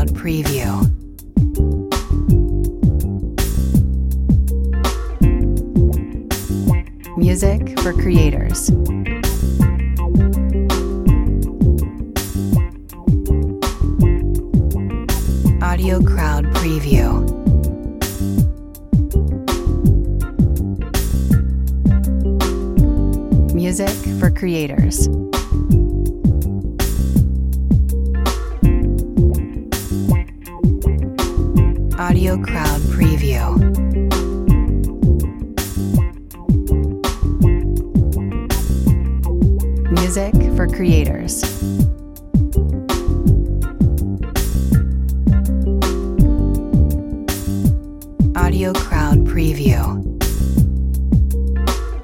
Crowd Preview. Music for creators. Audio Crowd Preview. Music for creators. Audio Crowd Preview. Music for creators. Audio Crowd Preview.